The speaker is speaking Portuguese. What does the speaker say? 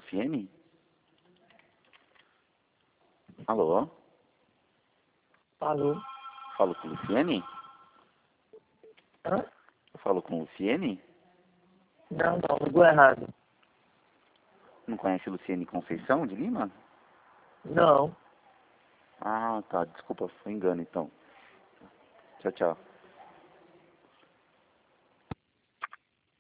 Luciene? Alô? Alô? Falo com Luciene? Hã? Eu falo com Luciene? Não, ligou errado. Não conhece Luciene Conceição de Lima? Não. Ah, tá. Desculpa, foi engano então. Tchau, tchau.